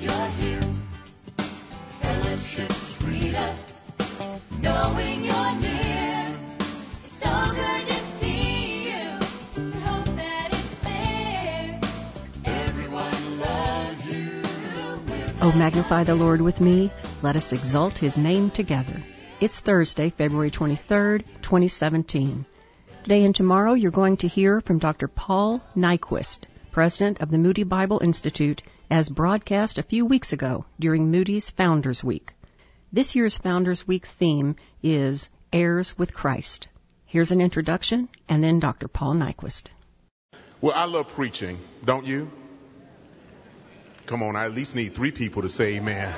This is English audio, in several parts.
you're here. Fellowship's sweeter, knowing you're near. It's so good to see you. We hope that it's there. Everyone loves you. Oh, magnify the Lord with me. Let us exalt His name together. It's Thursday, February 23rd, 2017. Today and tomorrow you're going to hear from Dr. Paul Nyquist, president of the Moody Bible Institute, as broadcast a few weeks ago during Moody's Founders Week. This year's Founders Week theme is Heirs with Christ. Here's an introduction, and then Dr. Paul Nyquist. Well, I love preaching, don't you? Come on, I at least need 3 people to say amen.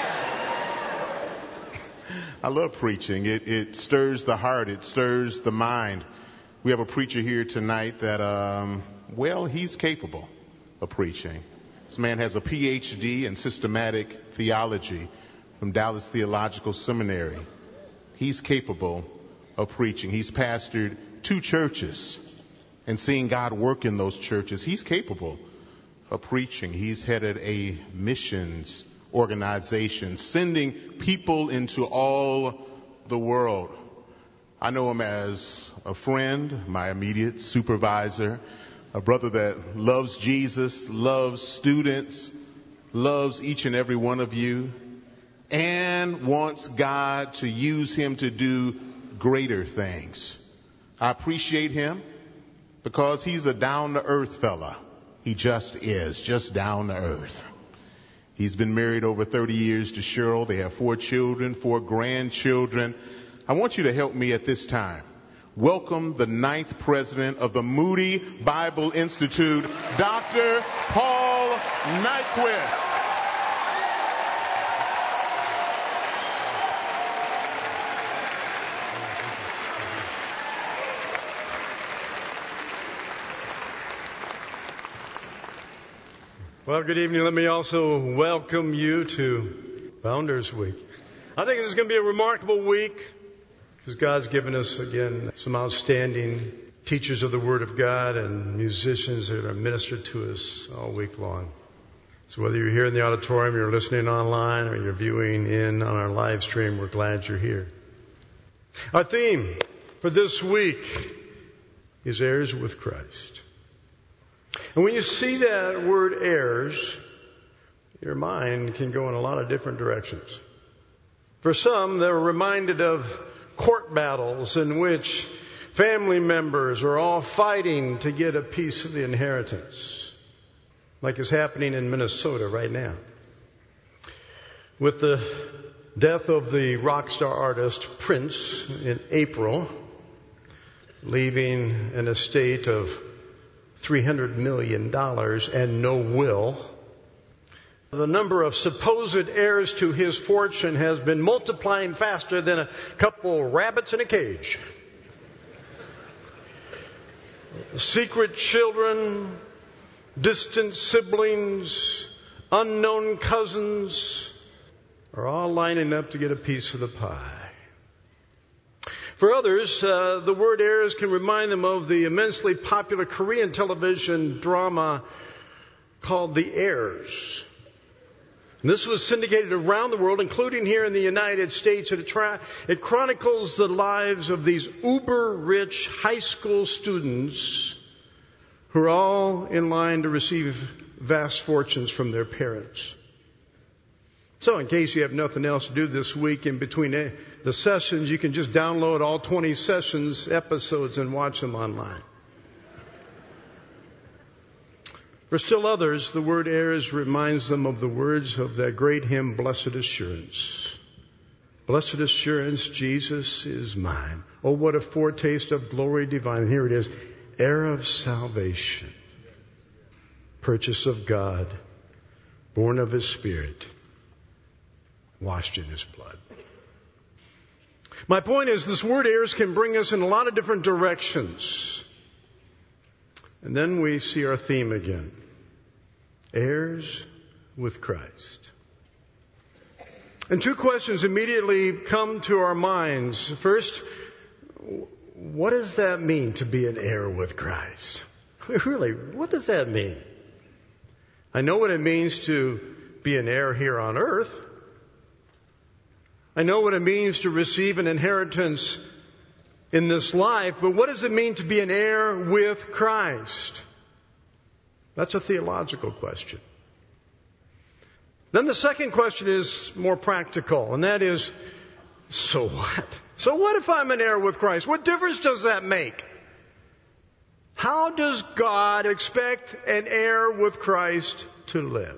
I love preaching. It stirs the heart. It stirs the mind. We have a preacher here tonight that, he's capable of preaching. This man has a Ph.D. in systematic theology from Dallas Theological Seminary. He's capable of preaching. He's pastored 2 churches and seeing God work in those churches. He's capable of preaching. He's headed a missions organization, sending people into all the world. I know him as a friend, my immediate supervisor, a brother that loves Jesus, loves students, loves each and every one of you, and wants God to use him to do greater things. I appreciate him because he's a down-to-earth fella. He just is, just down to earth. He's been married over 30 years to Cheryl. They have 4 children, 4 grandchildren. I want you to help me at this time. Welcome the 9th president of the Moody Bible Institute, Dr. Paul Nyquist. Well, good evening. Let me also welcome you to Founders Week. I think this is going to be a remarkable week because God's given us, again, some outstanding teachers of the Word of God and musicians that are ministered to us all week long. So whether you're here in the auditorium, you're listening online, or you're viewing in on our live stream, we're glad you're here. Our theme for this week is Heirs with Christ. And when you see that word heirs, your mind can go in a lot of different directions. For some, they're reminded of court battles in which family members are all fighting to get a piece of the inheritance, like is happening in Minnesota right now. With the death of the rock star artist Prince in April, leaving an estate of $300 million and no will. The number of supposed heirs to his fortune has been multiplying faster than a couple rabbits in a cage. Secret children, distant siblings, unknown cousins are all lining up to get a piece of the pie. For others, the word heirs can remind them of the immensely popular Korean television drama called The Heirs. And this was syndicated around the world, including here in the United States. It chronicles the lives of these uber-rich high school students who are all in line to receive vast fortunes from their parents. So in case you have nothing else to do this week in between the sessions, you can just download all 20 sessions, episodes, and watch them online. For still others, the word heirs reminds them of the words of that great hymn, Blessed Assurance. Blessed assurance, Jesus is mine. Oh, what a foretaste of glory divine. And here it is, heir of salvation, purchase of God, born of His Spirit, washed in His blood. My point is, this word heirs can bring us in a lot of different directions. And then we see our theme again. Heirs with Christ. And 2 questions immediately come to our minds. First, what does that mean to be an heir with Christ? Really, what does that mean? I know what it means to be an heir here on earth. I know what it means to receive an inheritance in this life, but what does it mean to be an heir with Christ? That's a theological question. Then the second question is more practical, and that is, so what? So what if I'm an heir with Christ? What difference does that make? How does God expect an heir with Christ to live?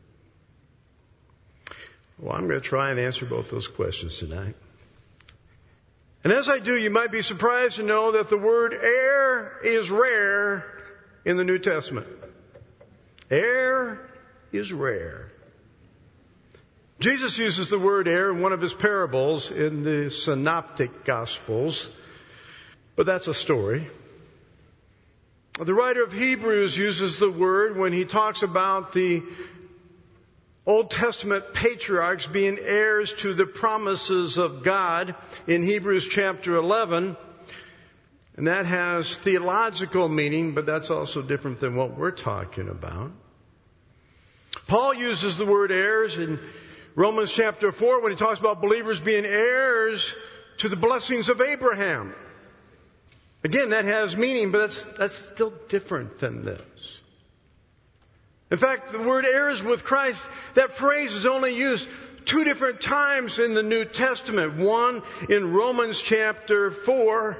Well, I'm going to try and answer both those questions tonight. And as I do, you might be surprised to know that the word heir is rare in the New Testament. Heir is rare. Jesus uses the word heir in one of his parables in the Synoptic Gospels, but that's a story. The writer of Hebrews uses the word when he talks about the Old Testament patriarchs being heirs to the promises of God in Hebrews chapter 11. And that has theological meaning, but that's also different than what we're talking about. Paul uses the word heirs in Romans chapter 4 when he talks about believers being heirs to the blessings of Abraham. Again, that has meaning, but that's still different than this. In fact, the word heirs with Christ, that phrase is only used 2 different times in the New Testament. One in Galatians chapter 4,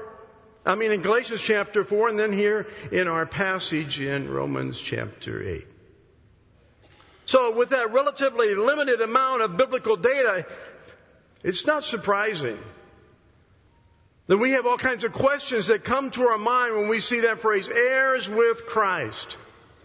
and then here in our passage in Romans chapter 8. So with that relatively limited amount of biblical data, it's not surprising that we have all kinds of questions that come to our mind when we see that phrase, heirs with Christ.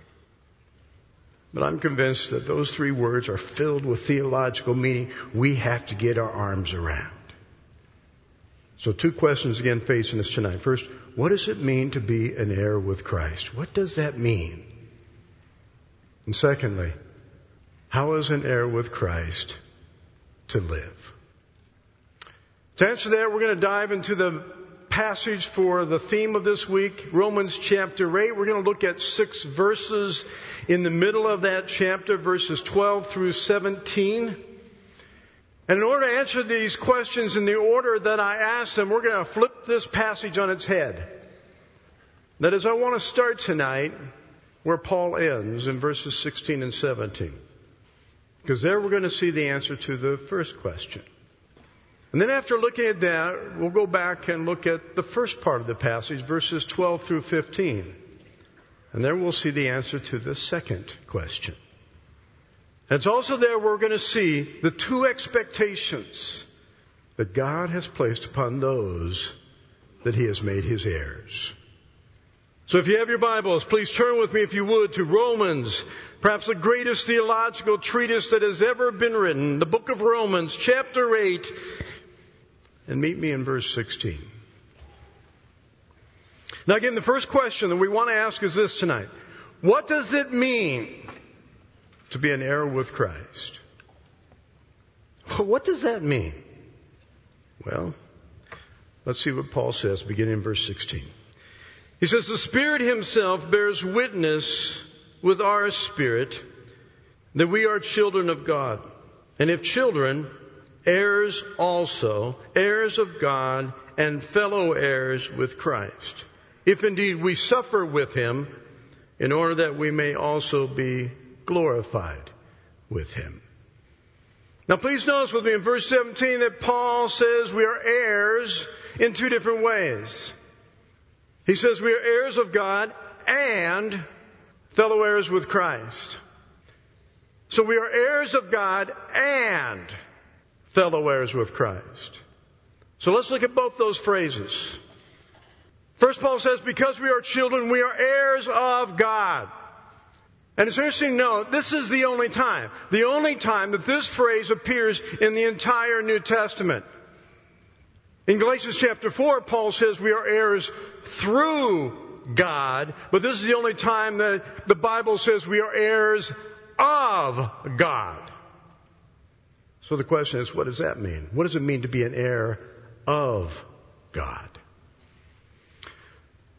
But I'm convinced that those 3 words are filled with theological meaning we have to get our arms around. So 2 questions again facing us tonight. First, what does it mean to be an heir with Christ? What does that mean? And secondly, how is an heir with Christ to live? To answer that, we're going to dive into the passage for the theme of this week, Romans chapter 8. We're going to look at 6 verses in the middle of that chapter, verses 12 through 17. And in order to answer these questions in the order that I asked them, we're going to flip this passage on its head. That is, I want to start tonight where Paul ends in verses 16 and 17. Because there we're going to see the answer to the first question. And then after looking at that, we'll go back and look at the first part of the passage, verses 12 through 15. And then we'll see the answer to the second question. It's also there we're going to see the 2 expectations that God has placed upon those that He has made His heirs. So if you have your Bibles, please turn with me, if you would, to Romans, perhaps the greatest theological treatise that has ever been written, the book of Romans, chapter 8, and meet me in verse 16. Now again, the first question that we want to ask is this tonight. What does it mean to be an heir with Christ? What does that mean? Well, let's see what Paul says, beginning in verse 16. He says, the Spirit Himself bears witness with our spirit that we are children of God. And if children, heirs also, heirs of God and fellow heirs with Christ. If indeed we suffer with Him, in order that we may also be glorified with Him. Now please notice with me in verse 17 that Paul says we are heirs in 2 different ways. He says we are heirs of God and fellow heirs with Christ. So we are heirs of God and fellow heirs with Christ. So let's look at both those phrases. First, Paul says, because we are children, we are heirs of God. And it's interesting to note, this is the only time that this phrase appears in the entire New Testament. In Galatians chapter 4, Paul says we are heirs through God, but this is the only time that the Bible says we are heirs of God. So the question is, what does that mean? What does it mean to be an heir of God?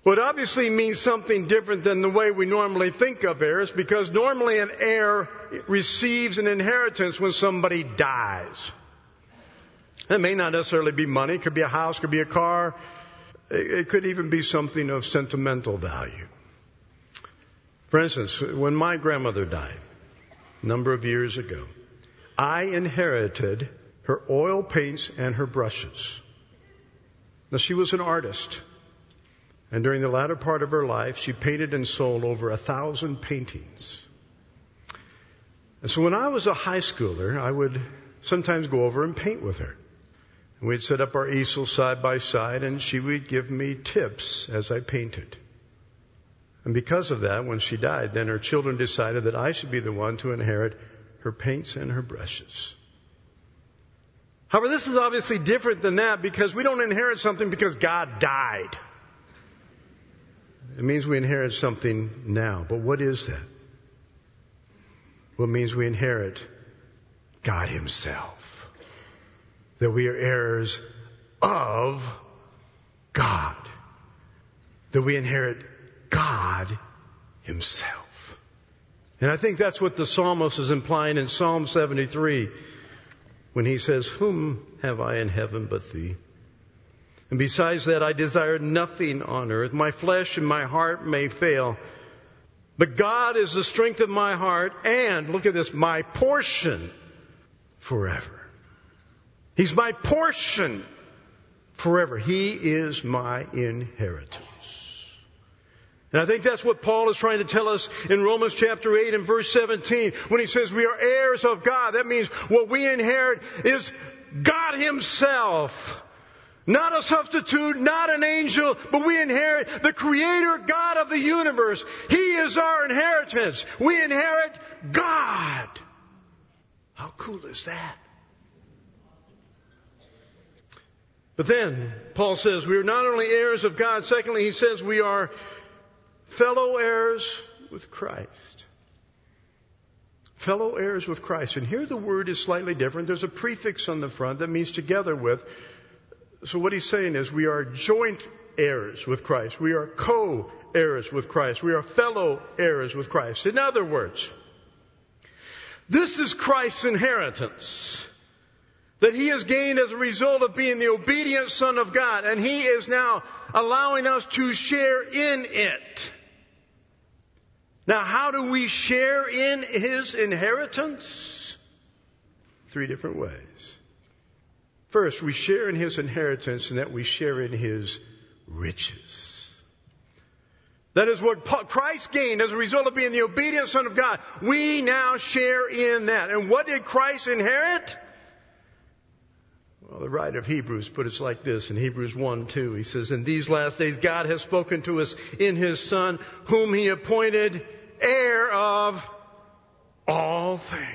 Well, it obviously means something different than the way we normally think of heirs, because normally an heir receives an inheritance when somebody dies. It may not necessarily be money. It could be a house, it could be a car. It could even be something of sentimental value. For instance, when my grandmother died a number of years ago, I inherited her oil paints and her brushes. Now, she was an artist. And during the latter part of her life, she painted and sold over 1,000 paintings. And so when I was a high schooler, I would sometimes go over and paint with her. And we'd set up our easel side by side, and she would give me tips as I painted. And because of that, when she died, then her children decided that I should be the one to inherit her paints and her brushes. However, this is obviously different than that, because we don't inherit something because God died. It means we inherit something now. But what is that? Well, it means we inherit God Himself. That we are heirs of God. That we inherit God Himself. And I think that's what the psalmist is implying in Psalm 73 when he says, "Whom have I in heaven but Thee? And besides that, I desire nothing on earth. My flesh and my heart may fail. But God is the strength of my heart and," look at this, "my portion forever." He's my portion forever. He is my inheritance. And I think that's what Paul is trying to tell us in Romans chapter 8 and verse 17. When he says we are heirs of God, that means what we inherit is God Himself. Not a substitute, not an angel, but we inherit the Creator God of the universe. He is our inheritance. We inherit God. How cool is that? But then, Paul says we are not only heirs of God, secondly, he says we are fellow heirs with Christ. Fellow heirs with Christ. And here the word is slightly different. There's a prefix on the front that means together with. So what he's saying is we are joint heirs with Christ. We are co-heirs with Christ. We are fellow heirs with Christ. In other words, this is Christ's inheritance that He has gained as a result of being the obedient Son of God. And He is now allowing us to share in it. Now, how do we share in His inheritance? 3 different ways. First, we share in His inheritance in that we share in His riches. That is what Christ gained as a result of being the obedient Son of God. We now share in that. And what did Christ inherit? Well, the writer of Hebrews put it like this in Hebrews 1:2. He says, "In these last days God has spoken to us in His Son, whom He appointed heir of all things."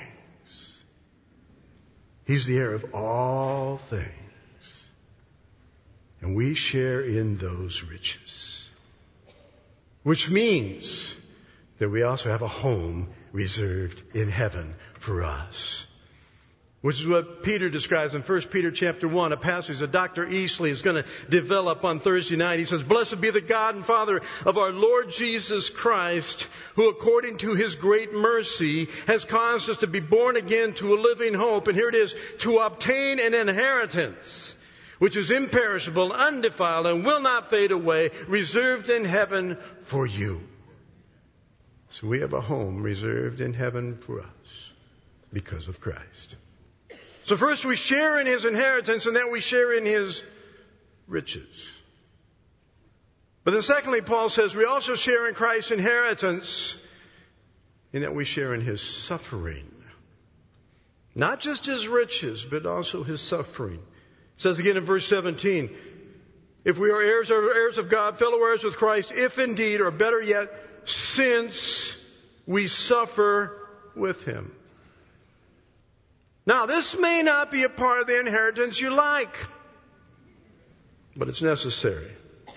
He's the heir of all things. And we share in those riches. Which means that we also have a home reserved in heaven for us. Which is what Peter describes in 1 Peter chapter 1, a passage that Dr. Easley is going to develop on Thursday night. He says, "Blessed be the God and Father of our Lord Jesus Christ, who according to His great mercy has caused us to be born again to a living hope." And here it is, "to obtain an inheritance, which is imperishable, undefiled, and will not fade away, reserved in heaven for you." So we have a home reserved in heaven for us because of Christ. So first we share in His inheritance, and then we share in His riches. But then secondly, Paul says we also share in Christ's inheritance in that we share in His suffering. Not just His riches, but also His suffering. It says again in verse 17, "If we are heirs of God, fellow heirs with Christ, if indeed, or better yet, since we suffer with Him." Now, this may not be a part of the inheritance you like, but it's necessary.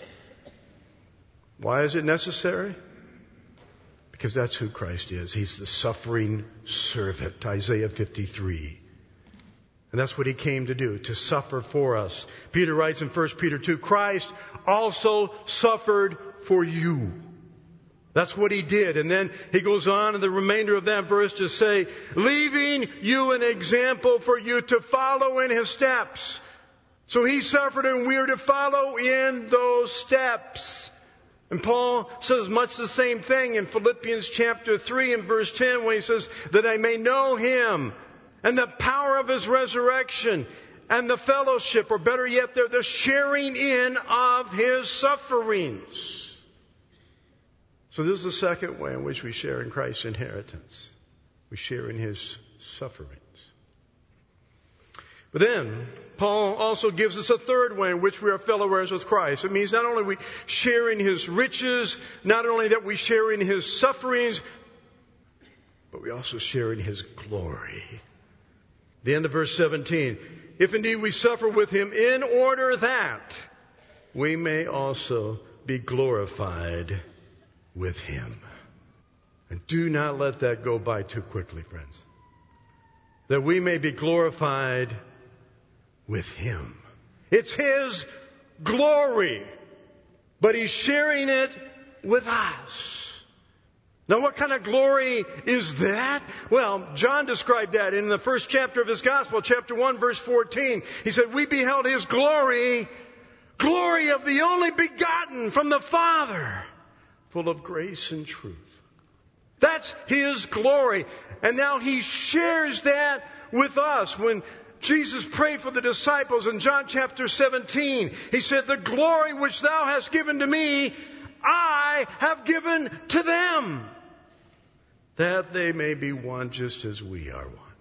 Why is it necessary? Because that's who Christ is. He's the suffering servant, Isaiah 53. And that's what He came to do, to suffer for us. Peter writes in 1 Peter 2, "Christ also suffered for you. That's what He did. And then He goes on in the remainder of that verse to say, leaving you an example for you to follow in His steps. So He suffered and we are to follow in those steps. And Paul says much the same thing in Philippians chapter 3 and verse 10 when he says, that I may know Him and the power of His resurrection and the fellowship, or better yet, the sharing in of His sufferings. So this is the second way in which we share in Christ's inheritance. We share in His sufferings. But then, Paul also gives us a third way in which we are fellow heirs with Christ. It means not only we share in His riches, not only that we share in His sufferings, but we also share in His glory. The end of verse 17. If indeed we suffer with Him in order that we may also be glorified with Him. And do not let that go by too quickly, friends. That we may be glorified with Him. It's His glory, but He's sharing it with us. Now, what kind of glory is that? Well, John described that in the first chapter of his gospel, chapter 1, verse 14. He said, we beheld His glory of the only begotten from the Father, full of grace and truth. That's His glory. And now He shares that with us. When Jesus prayed for the disciples in John chapter 17, He said, the glory which Thou hast given to me, I have given to them, that they may be one just as we are one.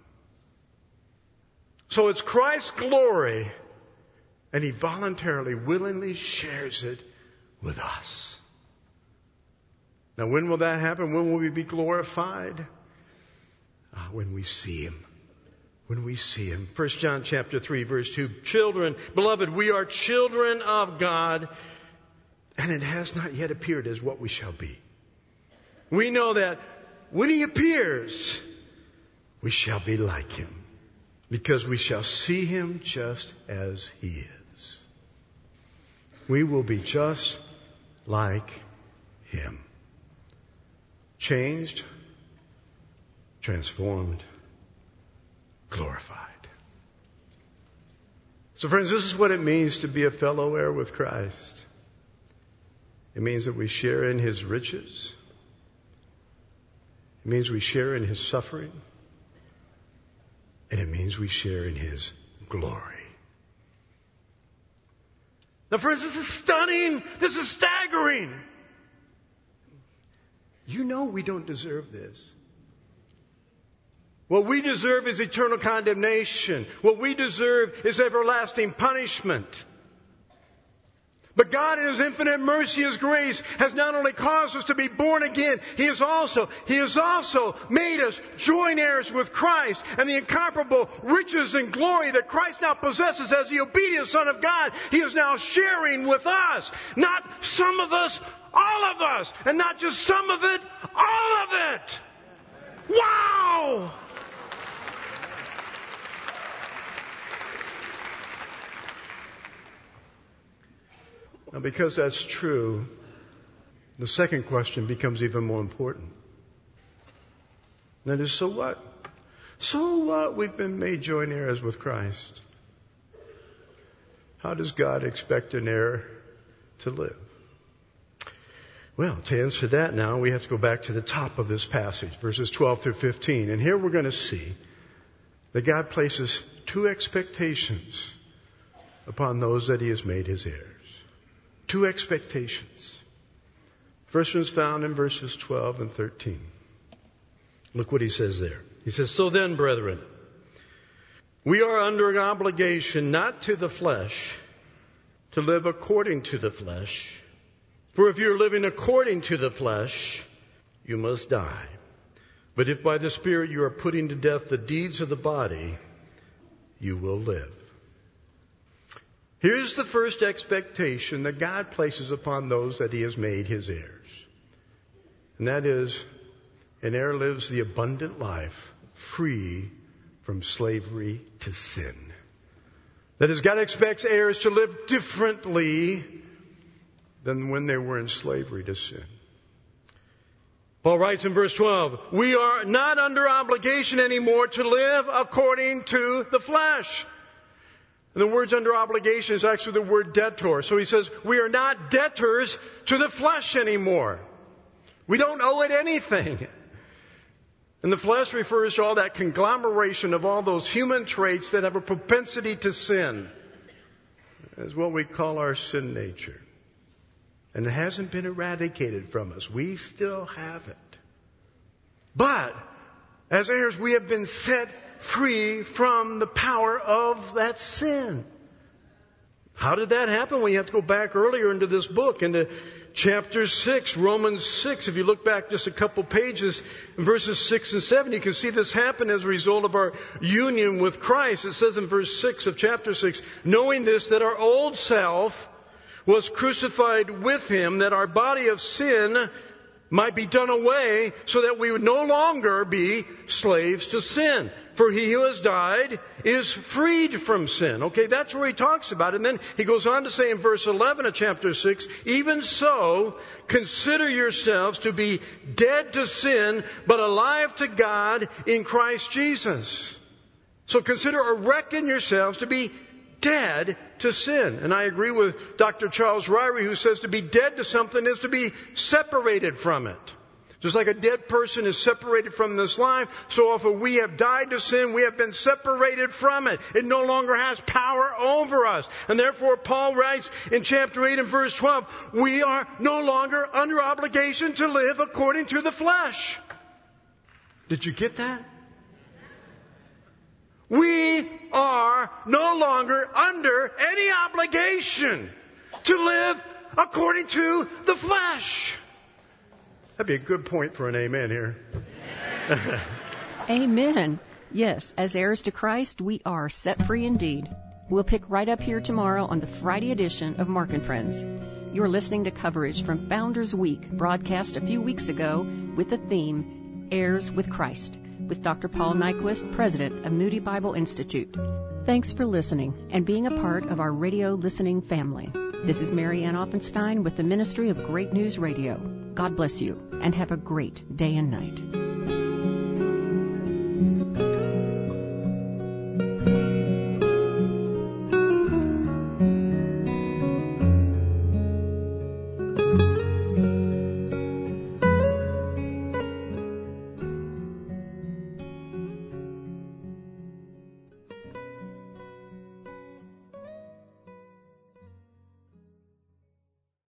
So it's Christ's glory, and He voluntarily, willingly shares it with us. Now, when will that happen? When will we be glorified? When we see Him. When we see Him. 1 John chapter 3, verse 2. Children, beloved, we are children of God, and it has not yet appeared as what we shall be. We know that when He appears, we shall be like Him, because we shall see Him just as He is. We will be just like Him. Changed, transformed, glorified. So friends, this is what it means to be a fellow heir with Christ. It means that we share in His riches. It means we share in His suffering. And it means we share in His glory. Now friends, this is stunning. This is staggering. You know we don't deserve this. What we deserve is eternal condemnation. What we deserve is everlasting punishment. But God in His infinite mercy, His grace, has not only caused us to be born again, He has also made us joint heirs with Christ. And the incomparable riches and glory that Christ now possesses as the obedient Son of God, He is now sharing with us. Not some of us, all of us. And not just some of it, all of it. Wow! Now, because that's true, the second question becomes even more important. That is, so what? So what? We've been made joint heirs with Christ. How does God expect an heir to live? Well, to answer that now, we have to go back to the top of this passage, verses 12 through 15. And here we're going to see that God places two expectations upon those that He has made His heirs. Two expectations. First one's found in verses 12 and 13. Look what he says there. He says, so then, brethren, we are under an obligation not to the flesh to live according to the flesh. For if you're living according to the flesh, you must die. But if by the Spirit you are putting to death the deeds of the body, you will live. Here's the first expectation that God places upon those that He has made His heirs. And that is, an heir lives the abundant life free from slavery to sin. That is, God expects heirs to live differently than when they were in slavery to sin. Paul writes in verse 12, we are not under obligation anymore to live according to the flesh. And the word under obligation is actually the word debtor. So he says, we are not debtors to the flesh anymore. We don't owe it anything. And the flesh refers to all that conglomeration of all those human traits that have a propensity to sin. That's what we call our sin nature. And it hasn't been eradicated from us. We still have it. But, as heirs, we have been set free from the power of that sin. How did that happen? We have to go back earlier into this book, into chapter 6, Romans 6. If you look back just a couple pages, in verses 6 and 7, you can see this happen as a result of our union with Christ. It says in verse 6 of chapter 6, knowing this, that our old self was crucified with him, that our body of sin might be done away, so that we would no longer be slaves to sin. For he who has died is freed from sin. Okay, that's where he talks about it. And then he goes on to say in verse 11 of chapter 6, even so, consider yourselves to be dead to sin, but alive to God in Christ Jesus. So consider or reckon yourselves to be dead to sin. And I agree with Dr. Charles Ryrie, who says to be dead to something is to be separated from it. Just like a dead person is separated from this life, so if we have died to sin, we have been separated from it. It no longer has power over us. And therefore, Paul writes in chapter 8 and verse 12, we are no longer under obligation to live according to the flesh. Did you get that? We are no longer under any obligation to live according to the flesh. That'd be a good point for an amen here. Amen. Yes, as heirs to Christ, we are set free indeed. We'll pick right up here tomorrow on the Friday edition of Mark and Friends. You're listening to coverage from Founders Week, broadcast a few weeks ago with the theme, Heirs with Christ, with Dr. Paul Nyquist, president of Moody Bible Institute. Thanks for listening and being a part of our radio listening family. This is Mary Ann Offenstein with the Ministry of Great News Radio. God bless you and have a great day and night.